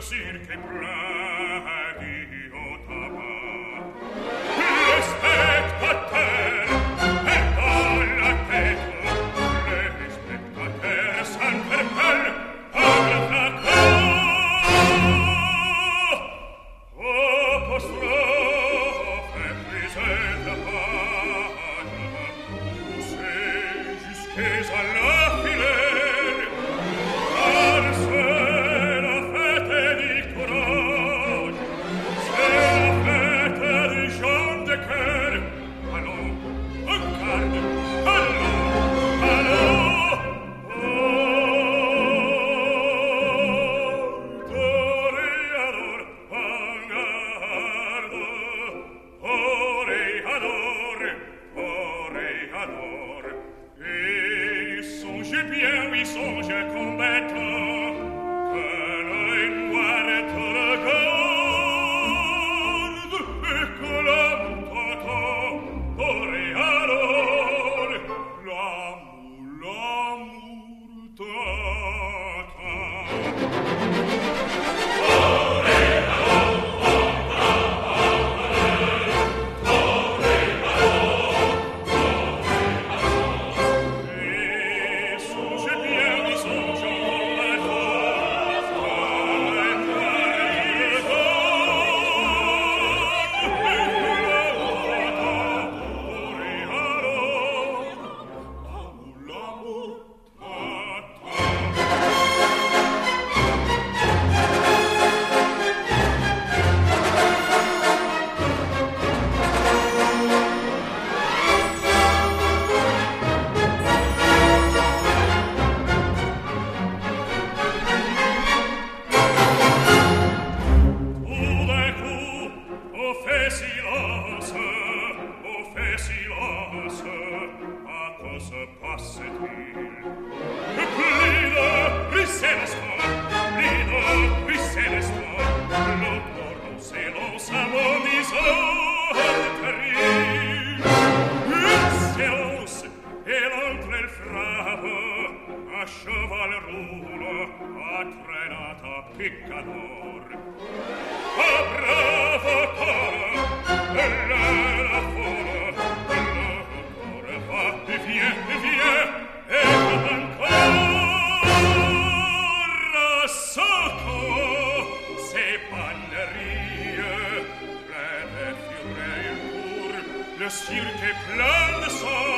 cirque plein d'Iotama. Le spectateur est dans la tête, les spectateurs s'interpellent par le fracas. Apostrophe brisait la page, poussée jusqu'à la filaire, car c'est la fête du courage, c'est la fête des gens de cœur. Allons, en garde, allons, allons, toréador, en garde, toréador, toréador. Et songez bien, oui, songez combattant, que l'œil noir te regarde, et que l'âme t'entend, toréador, l'amour t'attend. Et songez bien, oui, songez combattant, que l'œil noir te regarde, et que l'amour t'attend. Tout d'un coup, on fait silence, à quoi se passe-t-il? Plus de ruissellissement, l'autre s'élance à mon terrible. Une séance, et l'entre elle frappe, à cheval roule, à traînata picador. Ah, bravo coro, la folle, le va et vient, et ancora sotto ces banderilles, plein de fureur, le cirque est plein de sang.